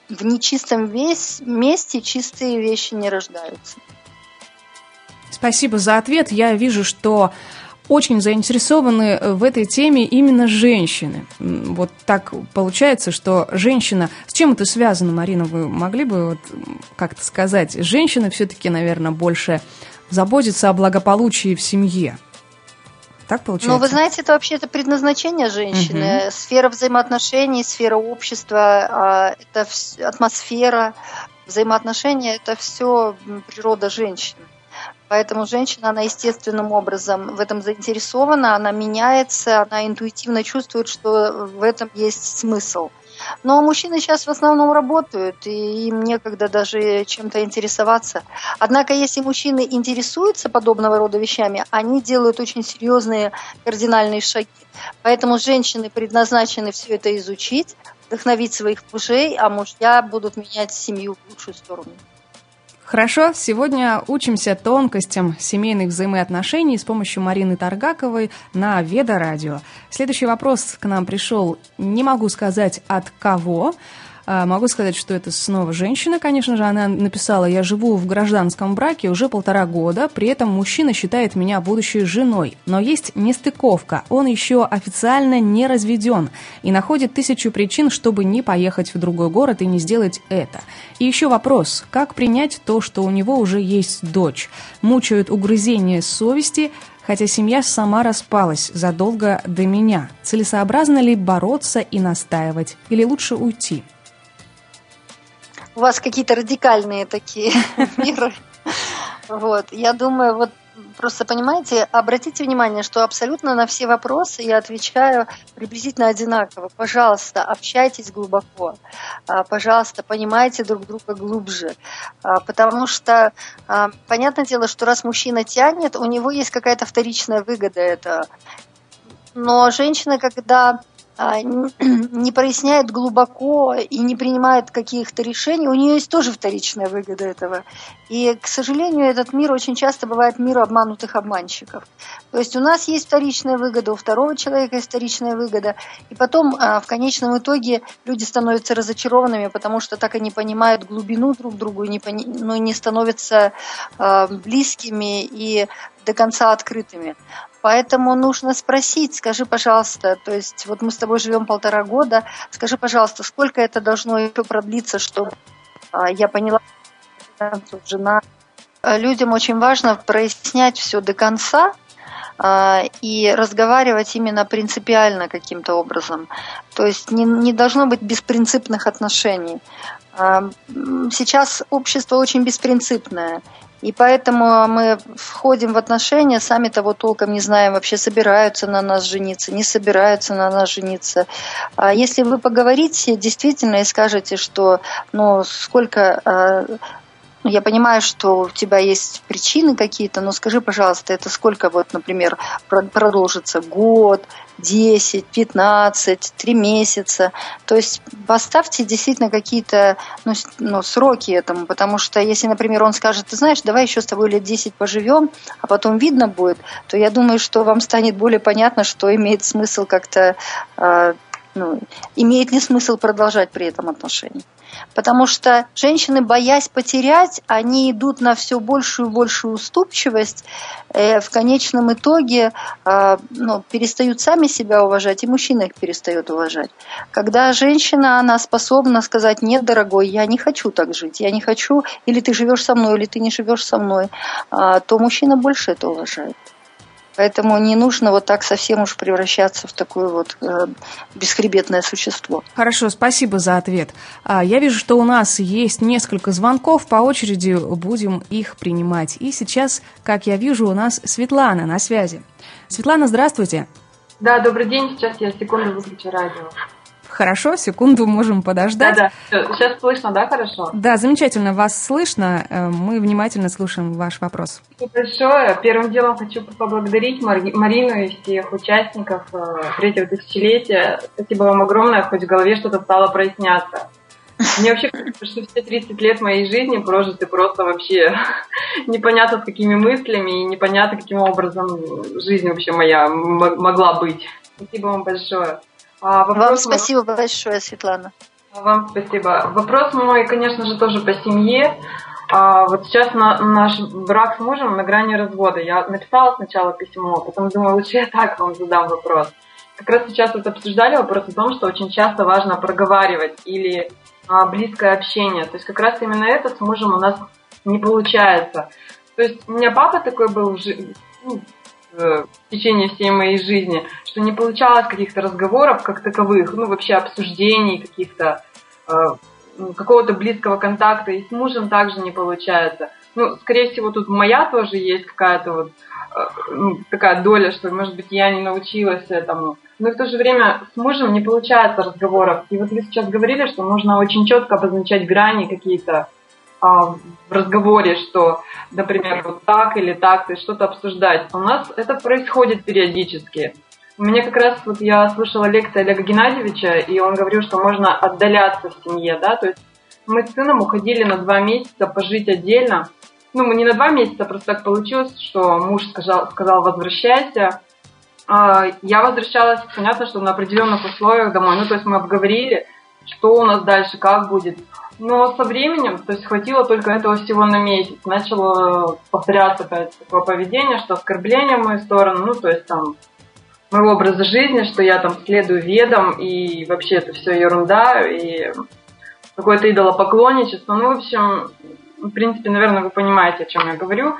в нечистом весь, месте чистые вещи не рождаются. Спасибо за ответ. Я вижу, что очень заинтересованы в этой теме именно женщины. Вот так получается, что женщина... С чем это связано, Марина? Вы могли бы вот как-то сказать? Женщина все-таки, наверное, больше заботится о благополучии в семье. Так получается? Ну, вы знаете, это вообще это предназначение женщины. Угу. Сфера взаимоотношений, сфера общества, это атмосфера, взаимоотношения, это все природа женщины. Поэтому женщина, она естественным образом в этом заинтересована, она меняется, она интуитивно чувствует, что в этом есть смысл. Но мужчины сейчас в основном работают, и им некогда даже чем-то интересоваться. Однако, если мужчины интересуются подобного рода вещами, они делают очень серьезные кардинальные шаги. Поэтому женщины предназначены все это изучить, вдохновить своих мужей, а мужья будут менять семью в лучшую сторону. Хорошо, сегодня учимся тонкостям семейных взаимоотношений с помощью Марины Таргаковой на Веда Радио. Следующий вопрос к нам пришел, не могу сказать от кого. Могу сказать, что это снова женщина, конечно же. Она написала: «Я живу в гражданском браке уже полтора года, при этом мужчина считает меня будущей женой. Но есть нестыковка, он еще официально не разведен и находит тысячу причин, чтобы не поехать в другой город и не сделать это. И еще вопрос, как принять то, что у него уже есть дочь? Мучают угрызения совести, хотя семья сама распалась задолго до меня. Целесообразно ли бороться и настаивать, или лучше уйти?» У вас какие-то радикальные такие меры. Вот. Я думаю, вот просто понимаете, обратите внимание, что абсолютно на все вопросы я отвечаю приблизительно одинаково. Пожалуйста, общайтесь глубоко. Пожалуйста, понимайте друг друга глубже. Потому что, понятное дело, что раз мужчина тянет, у него есть какая-то вторичная выгода этого. Но женщина, когда не проясняет глубоко и не принимает каких-то решений, у нее есть тоже вторичная выгода этого. И, к сожалению, этот мир очень часто бывает мир обманутых обманщиков. То есть у нас есть вторичная выгода, у второго человека есть вторичная выгода, и потом в конечном итоге люди становятся разочарованными, потому что так и не понимают глубину друг другу, и не, пони... ну, не становятся близкими и до конца открытыми. Поэтому нужно спросить, скажи, пожалуйста, то есть вот мы с тобой живем полтора года, скажи, пожалуйста, сколько это должно еще продлиться, чтобы а, я поняла, что жена. Людям очень важно прояснять все до конца а, и разговаривать именно принципиально каким-то образом. То есть не, не должно быть беспринципных отношений. А, сейчас общество очень беспринципное. И поэтому мы входим в отношения, сами того толком не знаем, вообще собираются на нас жениться, не собираются на нас жениться. А если вы поговорите действительно и скажете, что ну сколько... Я понимаю, что у тебя есть причины какие-то, но скажи, пожалуйста, это сколько, вот, например, продолжится год, десять, пятнадцать, три месяца. То есть поставьте действительно какие-то ну, ну, сроки этому, потому что если, например, он скажет, ты знаешь, давай еще с тобой лет десять поживем, а потом видно будет, то я думаю, что вам станет более понятно, что имеет смысл как-то, э, ну, имеет ли смысл продолжать при этом отношения. Потому что женщины, боясь потерять, они идут на все большую и большую уступчивость, э, в конечном итоге э, ну, перестают сами себя уважать, и мужчина их перестает уважать. Когда женщина, она способна сказать, нет, дорогой, я не хочу так жить, я не хочу, или ты живешь со мной, или ты не живешь со мной, э, то мужчина больше это уважает. Поэтому не нужно вот так совсем уж превращаться в такое вот э, бесхребетное существо. Хорошо, спасибо за ответ. Я вижу, что у нас есть несколько звонков, по очереди будем их принимать. И сейчас, как я вижу, у нас Светлана на связи. Светлана, здравствуйте. Да, добрый день, сейчас я секунду выключу радио. Хорошо, секунду можем подождать. Да, да. Сейчас слышно, да, хорошо? Да, замечательно, вас слышно. Мы внимательно слушаем ваш вопрос. Спасибо большое. Первым делом хочу поблагодарить Марину и всех участников третьего тысячелетия. Спасибо вам огромное, хоть в голове что-то стало проясняться. Мне вообще кажется, что все тридцать лет моей жизни прожиты просто вообще непонятно с какими мыслями и непонятно каким образом жизнь вообще моя могла быть. Спасибо вам большое. А вопрос... Вам спасибо большое, Светлана. Вам спасибо. Вопрос мой, конечно же, тоже по семье. А вот сейчас на, наш брак с мужем на грани развода. Я написала сначала письмо, потом думаю, лучше я так вам задам вопрос. Как раз сейчас вот обсуждали вопрос о том, что очень часто важно проговаривать или а, близкое общение. То есть как раз именно это с мужем у нас не получается. То есть у меня папа такой был в, жи- ну, в течение всей моей жизни, что не получалось каких-то разговоров как таковых, ну вообще обсуждений каких-то, э, какого-то близкого контакта, и с мужем также не получается. Ну, скорее всего, тут моя тоже есть какая-то вот э, ну, такая доля, что, может быть, я не научилась этому. Но в то же время с мужем не получается разговоров. И вот вы сейчас говорили, что нужно очень четко обозначать грани какие-то в разговоре, что, например, вот так или так, то есть что-то обсуждать. У нас это происходит периодически. У меня как раз, вот я слушала лекции Олега Геннадьевича, и он говорил, что можно отдаляться в семье, да, то есть мы с сыном уходили на два месяца пожить отдельно. Ну, мы не на два месяца, просто так получилось, что муж сказал, сказал возвращайся. Я возвращалась, понятно, что на определенных условиях домой, ну, то есть мы обговорили, что у нас дальше, как будет. Но со временем, то есть хватило только этого всего на месяц. Начало повторяться опять такое поведение, что оскорбление в мою сторону, ну, то есть там моего образа жизни, что я там следую ведам, и вообще это все ерунда, и какое-то идолопоклонничество. Ну, в общем, в принципе, наверное, вы понимаете, о чем я говорю.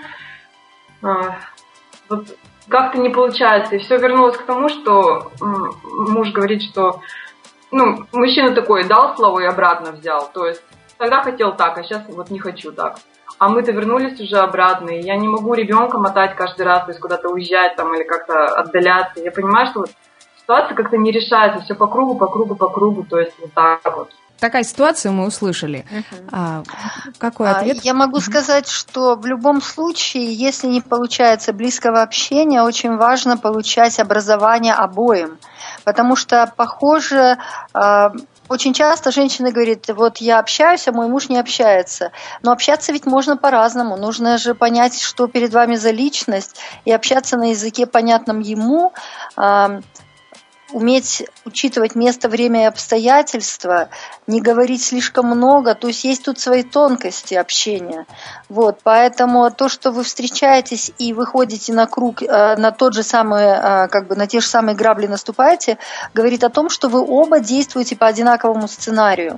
Вот как-то не получается. И все вернулось к тому, что муж говорит, что ну, мужчина такой дал слово и обратно взял. То есть тогда хотел так, а сейчас вот не хочу так. А мы-то вернулись уже обратно, и я не могу ребенка мотать каждый раз, то есть куда-то уезжать там или как-то отдаляться. Я понимаю, что вот ситуация как-то не решается, все по кругу, по кругу, по кругу, то есть вот так вот. Такая ситуация мы услышали. Uh-huh. А, какой ответ? Я могу uh-huh. сказать, что в любом случае, если не получается близкого общения, очень важно получать образование обоим. Потому что, похоже, очень часто женщина говорит, вот я общаюсь, а мой муж не общается. Но общаться ведь можно по-разному. Нужно же понять, что перед вами за личность, и общаться на языке, понятном ему, уметь учитывать место, время и обстоятельства, не говорить слишком много, то есть есть тут свои тонкости общения. Вот, поэтому то, что вы встречаетесь и выходите на круг, на тот же самый, как бы на те же самые грабли наступаете, говорит о том, что вы оба действуете по одинаковому сценарию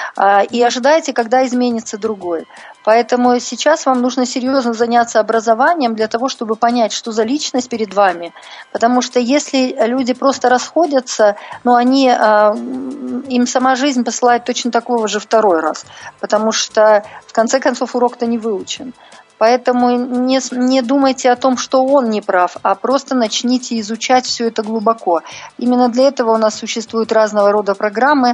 и ожидаете, когда изменится другой. Поэтому сейчас вам нужно серьезно заняться образованием для того, чтобы понять, что за личность перед вами. Потому что если люди просто расходятся, ну, они, им сама жизнь посылает точно такого же второй раз. Потому что, в конце концов, урок-то не выучен. Поэтому не, не думайте о том, что он не прав, а просто начните изучать все это глубоко. Именно для этого у нас существуют разного рода программы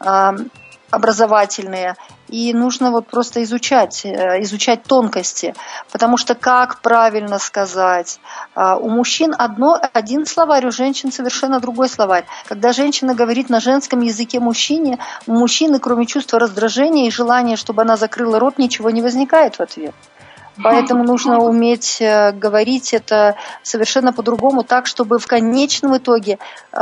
образовательные, и нужно вот просто изучать, изучать тонкости, потому что как правильно сказать, у мужчин одно, один словарь, у женщин совершенно другой словарь. Когда женщина говорит на женском языке мужчине, у мужчины, кроме чувства раздражения и желания, чтобы она закрыла рот, ничего не возникает в ответ. Поэтому нужно уметь говорить это совершенно по-другому, так, чтобы в конечном итоге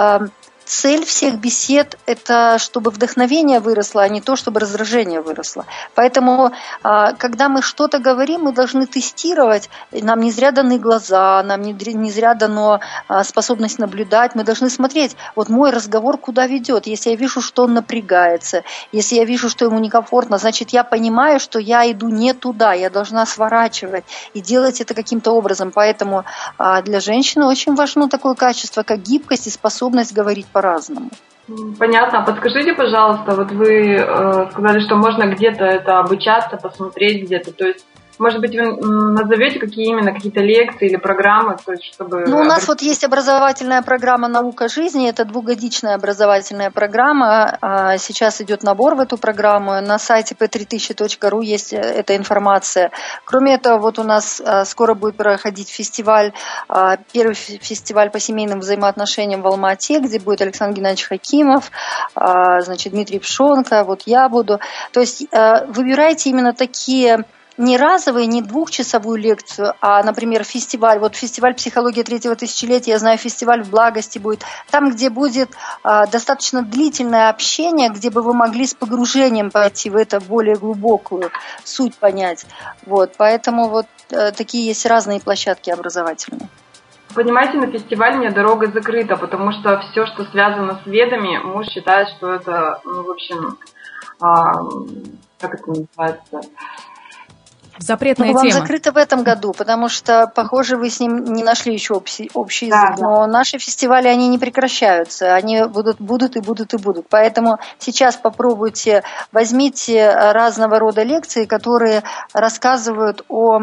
цель всех бесед – это чтобы вдохновение выросло, а не то, чтобы раздражение выросло. Поэтому, когда мы что-то говорим, мы должны тестировать. Нам не зря даны глаза, нам не зря дано способность наблюдать. Мы должны смотреть, вот мой разговор куда ведет. Если я вижу, что он напрягается, если я вижу, что ему некомфортно, значит, я понимаю, что я иду не туда, я должна сворачивать и делать это каким-то образом. Поэтому для женщины очень важно такое качество, как гибкость и способность говорить по-разному. Понятно. Подскажите, пожалуйста, вот вы э, сказали, что можно где-то это обучаться, посмотреть где-то. То есть, может быть, вы назовете, какие именно какие-то лекции или программы, то есть, чтобы... Ну, у нас вот есть образовательная программа «Наука жизни». Это двухгодичная образовательная программа. Сейчас идет набор в эту программу. На сайте пэ три тысячи точка ру есть эта информация. Кроме этого, вот у нас скоро будет проходить фестиваль, первый фестиваль по семейным взаимоотношениям в Алма-Ате, где будет Александр Геннадьевич Хакимов, значит, Дмитрий Пшонко, вот я буду. То есть выбирайте именно такие не разовую, не двухчасовую лекцию, а, например, фестиваль. Вот фестиваль «Психология третьего тысячелетия», я знаю, фестиваль в Благости будет. Там, где будет а, достаточно длительное общение, где бы вы могли с погружением пойти в это более глубокую суть понять. Вот, поэтому вот а, такие есть разные площадки образовательные. Понимаете, на фестивале мне дорога закрыта, потому что все, что связано с ведами, муж считает, что это, ну, в общем, а, как это называется? Запретная ну, вам тема. Закрыто в этом году, потому что, похоже, вы с ним не нашли еще общий, общий да, язык. да. Но наши фестивали, они не прекращаются. Они будут, будут и будут и будут. Поэтому сейчас попробуйте, возьмите разного рода лекции, которые рассказывают о...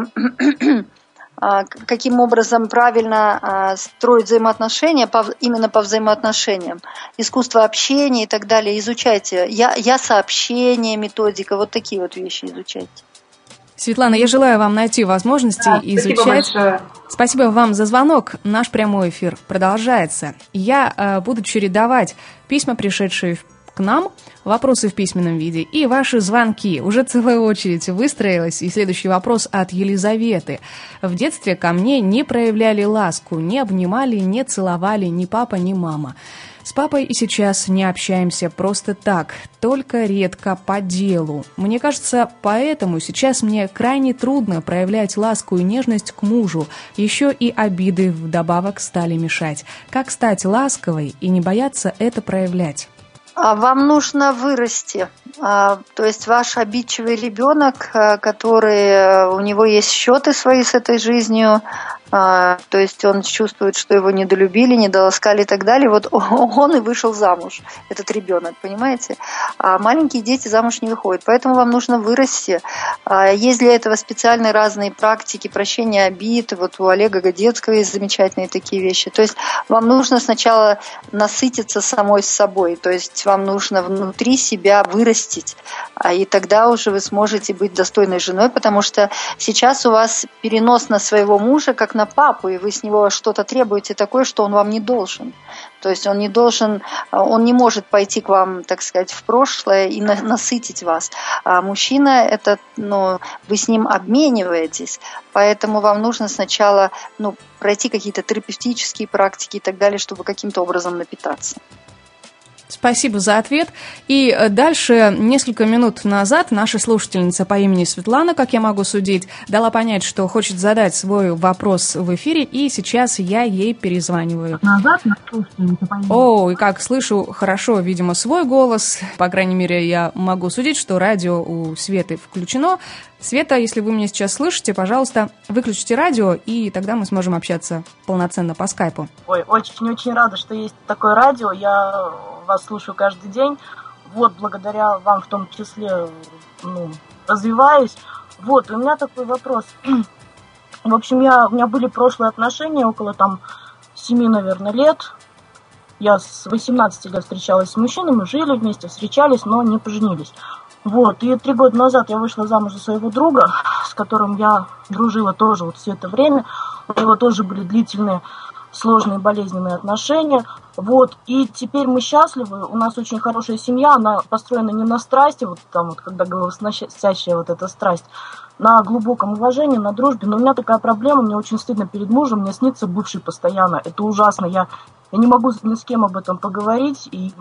каким образом правильно строить взаимоотношения, именно по взаимоотношениям, искусство общения и так далее. Изучайте. Я, я сообщение, методика, вот такие вот вещи изучайте. Светлана, я желаю вам найти возможности да, изучать. Спасибо большое. Спасибо вам за звонок. Наш прямой эфир продолжается. Я э, буду чередовать письма, пришедшие к нам, вопросы в письменном виде и ваши звонки. Уже целая очередь выстроилась. И следующий вопрос от Елизаветы. В детстве ко мне не проявляли ласку, не обнимали, не целовали ни папа, ни мама. С папой и сейчас не общаемся просто так, только редко по делу. Мне кажется, поэтому сейчас мне крайне трудно проявлять ласку и нежность к мужу. Еще и обиды вдобавок стали мешать. Как стать ласковой и не бояться это проявлять? Вам нужно вырасти. То есть ваш обидчивый ребенок, который у него есть счеты свои с этой жизнью, то есть он чувствует, что его недолюбили, недоласкали и так далее. Вот он и вышел замуж, этот ребенок, понимаете? А маленькие дети замуж не выходят, поэтому вам нужно вырасти. Есть для этого специальные разные практики прощения обид. Вот у Олега Годецкого есть замечательные такие вещи. То есть вам нужно сначала насытиться самой собой, то есть вам нужно внутри себя вырастить, и тогда уже вы сможете быть достойной женой, потому что сейчас у вас перенос на своего мужа как на папу, и вы с него что-то требуете такое, что он вам не должен. То есть он не должен, он не может пойти к вам, так сказать, в прошлое и насытить вас. А мужчина, это, ну, вы с ним обмениваетесь, поэтому вам нужно сначала, ну, пройти какие-то терапевтические практики и так далее, чтобы каким-то образом напитаться. Спасибо за ответ. И дальше, несколько минут назад, наша слушательница по имени Светлана, как я могу судить, дала понять, что хочет задать свой вопрос в эфире, и сейчас я ей перезваниваю. Назад наша слушательница по имени... О, и как слышу хорошо, видимо, свой голос. По крайней мере, я могу судить, что радио у Светы включено. Света, если вы меня сейчас слышите, пожалуйста, выключите радио, и тогда мы сможем общаться полноценно по скайпу. Ой, очень-очень рада, что есть такое радио. Я вас слушаю каждый день. Вот, благодаря вам в том числе, ну, развиваюсь. Вот, у меня такой вопрос. В общем, я, у меня были прошлые отношения, около там семи, наверное, лет. Я с восемнадцати лет встречалась с мужчиной, мы жили вместе, встречались, но не поженились. Вот, и три года назад я вышла замуж за своего друга, с которым я дружила тоже вот все это время. У него тоже были длительные, сложные, болезненные отношения. Вот, и теперь мы счастливы, у нас очень хорошая семья, она построена не на страсти, вот там вот, когда головосносящая вот эта страсть, на глубоком уважении, на дружбе. Но у меня такая проблема, мне очень стыдно перед мужем, мне снится бывший постоянно, это ужасно, я, я не могу ни с кем об этом поговорить, и...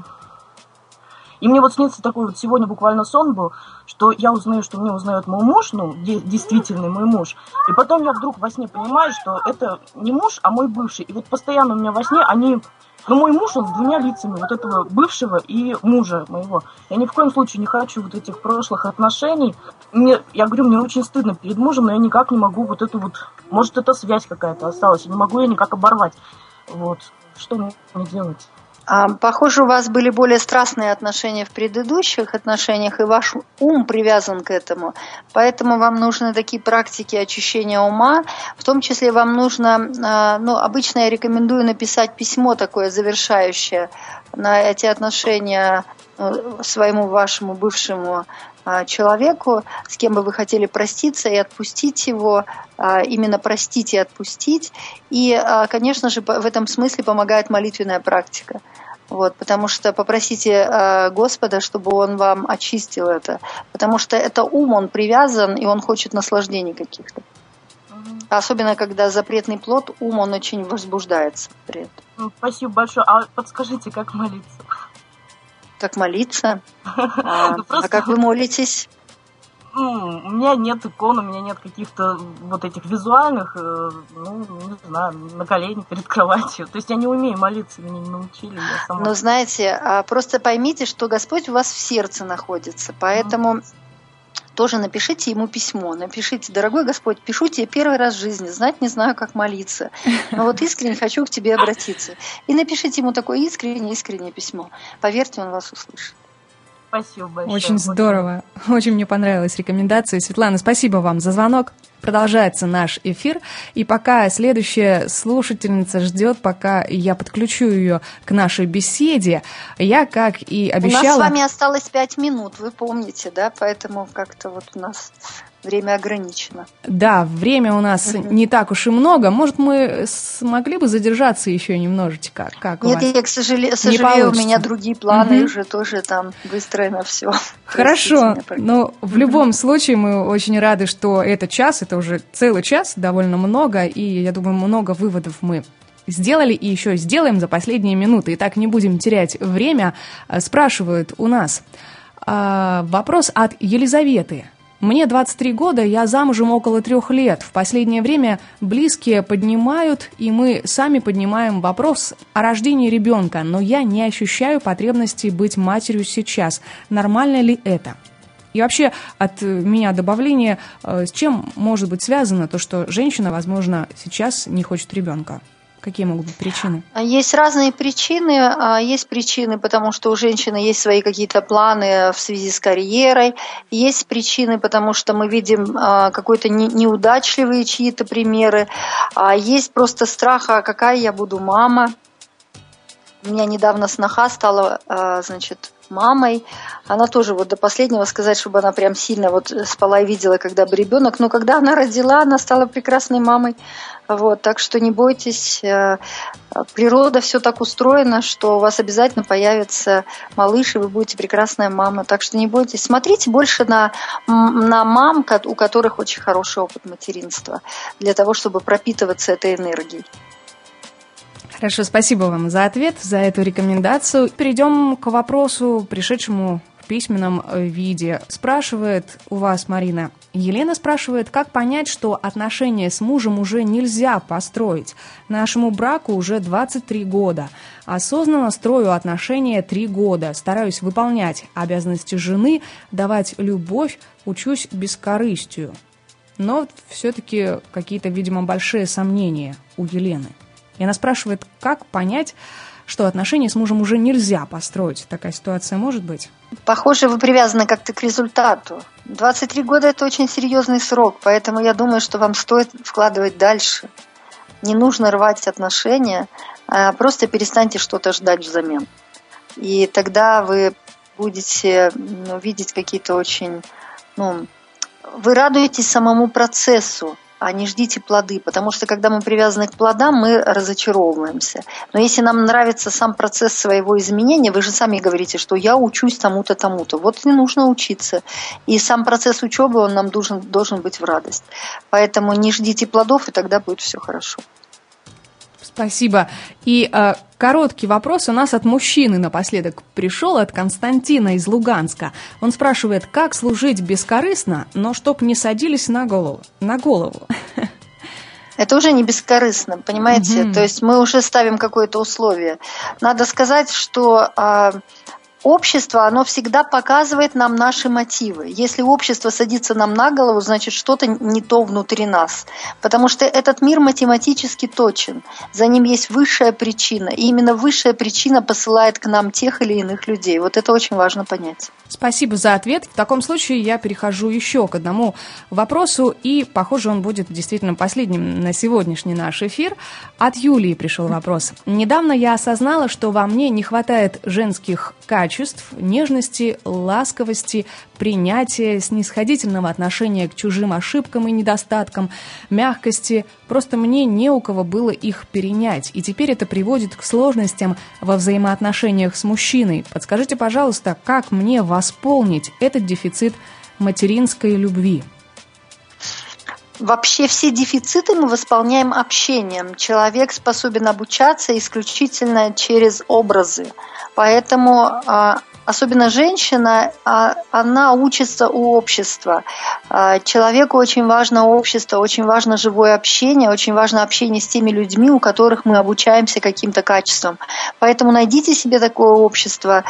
И мне вот снится такой вот сегодня буквально сон был, что я узнаю, что мне узнает мой муж, ну, де- действительный мой муж. И потом я вдруг во сне понимаю, что это не муж, а мой бывший. И вот постоянно у меня во сне они... Ну, мой муж, он с двумя лицами, вот этого бывшего и мужа моего. Я ни в коем случае не хочу вот этих прошлых отношений. Мне, я говорю, мне очень стыдно перед мужем, но я никак не могу вот эту вот... Может, это связь какая-то осталась, я не могу ее никак оборвать. Вот. Что мне делать? Похоже, у вас были более страстные отношения в предыдущих отношениях, и ваш ум привязан к этому. Поэтому вам нужны такие практики очищения ума. В том числе вам нужно, ну, обычно я рекомендую написать письмо такое завершающее на эти отношения своему вашему бывшему человеку, с кем бы вы хотели проститься и отпустить его, именно простить и отпустить. И, конечно же, в этом смысле помогает молитвенная практика. Вот, потому что попросите э, Господа, чтобы Он вам очистил это. Потому что это ум, он привязан, и он хочет наслаждений каких-то. Угу. Особенно, когда запретный плод, ум, он очень возбуждается при этом. Спасибо большое. А подскажите, как молиться? Как молиться? А как вы молитесь? Ну, у меня нет икон, у меня нет каких-то вот этих визуальных, ну, не знаю, на колени перед кроватью. То есть я не умею молиться, меня не научили. Я сама... Но знаете, просто поймите, что Господь у вас в сердце находится, поэтому mm-hmm. тоже напишите ему письмо. Напишите: дорогой Господь, пишу тебе первый раз в жизни, знать не знаю, как молиться, но вот искренне хочу к тебе обратиться. И напишите ему такое искреннее-искреннее письмо. Поверьте, он вас услышит. Спасибо большое. Очень здорово. Очень мне понравилась рекомендация. Светлана, спасибо вам за звонок. Продолжается наш эфир. И пока следующая слушательница ждет, пока я подключу ее к нашей беседе, я, как и обещала... У нас с вами осталось пять минут, вы помните, да? Поэтому как-то вот у нас... Время ограничено. Да, время у нас uh-huh. не так уж и много. Может, мы смогли бы задержаться еще немножечко? Как Нет, я, к сожалению, сожалею, у меня другие планы uh-huh. уже тоже там выстроено все. Хорошо, но в любом случае мы очень рады, что это час, это уже целый час, довольно много, и я думаю, много выводов мы сделали и еще сделаем за последние минуты. Итак, не будем терять время. Спрашивают у нас а, вопрос от Елизаветы. Мне двадцать три года, я замужем около трех лет. В последнее время близкие поднимают, и мы сами поднимаем вопрос о рождении ребенка, но я не ощущаю потребности быть матерью сейчас. Нормально ли это? И вообще от меня добавление, с чем может быть связано то, что женщина, возможно, сейчас не хочет ребенка? Какие могут быть причины? Есть разные причины. Есть причины, потому что у женщины есть свои какие-то планы в связи с карьерой. Есть причины, потому что мы видим какой-то неудачливые чьи-то примеры. Есть просто страх, а какая я буду мама. У меня недавно сноха стала, значит, мамой. Она тоже вот до последнего сказать, чтобы она прям сильно вот спала и видела, когда бы ребенок. Но когда она родила, она стала прекрасной мамой. Вот, так что не бойтесь. Природа все так устроена, что у вас обязательно появится малыш, и вы будете прекрасная мама. Так что не бойтесь. Смотрите больше на, на мам, у которых очень хороший опыт материнства, для того, чтобы пропитываться этой энергией. Хорошо, спасибо вам за ответ, за эту рекомендацию. Перейдем к вопросу, пришедшему в письменном виде. Спрашивает у вас Марина. Елена спрашивает, как понять, что отношения с мужем уже нельзя построить. Нашему браку уже двадцать три года. Осознанно строю отношения три года. Стараюсь выполнять обязанности жены, давать любовь, учусь бескорыстию. Но все-таки какие-то, видимо, большие сомнения у Елены. И она спрашивает, как понять, что отношения с мужем уже нельзя построить. Такая ситуация может быть? Похоже, вы привязаны как-то к результату. двадцать три года – это очень серьезный срок, поэтому я думаю, что вам стоит вкладывать дальше. Не нужно рвать отношения, а просто перестаньте что-то ждать взамен. И тогда вы будете ну, видеть какие-то очень... Ну, вы радуетесь самому процессу, а не ждите плоды, потому что когда мы привязаны к плодам, мы разочаровываемся. Но если нам нравится сам процесс своего изменения, вы же сами говорите, что я учусь тому-то, тому-то. Вот не нужно учиться. И сам процесс учебы, он нам должен, должен быть в радость. Поэтому не ждите плодов, и тогда будет все хорошо. Спасибо. И э, короткий вопрос у нас от мужчины напоследок пришел, от Константина из Луганска. Он спрашивает, как служить бескорыстно, но чтоб не садились на голову. На голову. Это уже не бескорыстно, понимаете? Mm-hmm. То есть мы уже ставим какое-то условие. Надо сказать, что... Э, Общество, оно всегда показывает нам наши мотивы. Если общество садится нам на голову, значит, что-то не то внутри нас. Потому что этот мир математически точен. За ним есть высшая причина. И именно высшая причина посылает к нам тех или иных людей. Вот это очень важно понять. Спасибо за ответ. В таком случае я перехожу еще к одному вопросу. И, похоже, он будет действительно последним на сегодняшний наш эфир. От Юлии пришел вопрос. Недавно я осознала, что во мне не хватает женских качеств, качеств, нежности, ласковости, принятия, снисходительного отношения к чужим ошибкам и недостаткам, мягкости. Просто мне не у кого было их перенять, и теперь это приводит к сложностям во взаимоотношениях с мужчиной. Подскажите, пожалуйста, как мне восполнить этот дефицит материнской любви? Вообще все дефициты мы восполняем общением. Человек способен обучаться исключительно через образы. Поэтому особенно женщина, она учится у общества. Человеку очень важно общество, очень важно живое общение, очень важно общение с теми людьми, у которых мы обучаемся каким-то качествам. Поэтому найдите себе такое общество.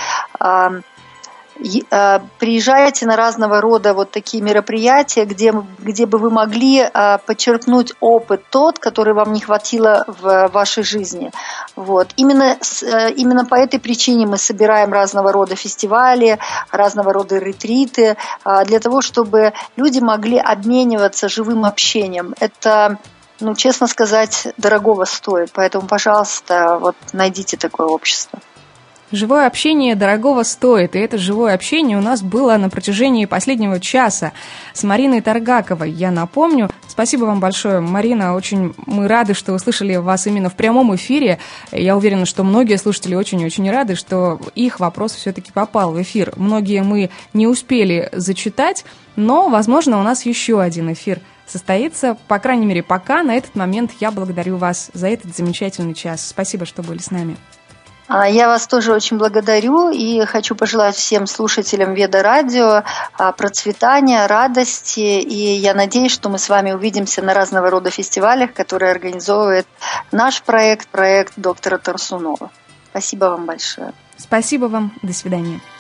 Приезжайте на разного рода вот такие мероприятия, где, где бы вы могли подчеркнуть опыт тот, который вам не хватило в вашей жизни. Вот. Именно, именно по этой причине мы собираем разного рода фестивали, разного рода ретриты, для того, чтобы люди могли обмениваться живым общением. Это, ну, честно сказать, дорогого стоит. Поэтому, пожалуйста, вот найдите такое общество. Живое общение дорогого стоит, и это живое общение у нас было на протяжении последнего часа с Мариной Таргаковой. Я напомню, спасибо вам большое, Марина, очень мы рады, что услышали вас именно в прямом эфире. Я уверена, что многие слушатели очень-очень рады, что их вопрос все-таки попал в эфир. Многие мы не успели зачитать, но, возможно, у нас еще один эфир состоится. По крайней мере, пока на этот момент я благодарю вас за этот замечательный час. Спасибо, что были с нами. Я вас тоже очень благодарю и хочу пожелать всем слушателям Веда Радио процветания, радости. И я надеюсь, что мы с вами увидимся на разного рода фестивалях, которые организовывает наш проект, проект доктора Тарсунова. Спасибо вам большое. Спасибо вам. До свидания.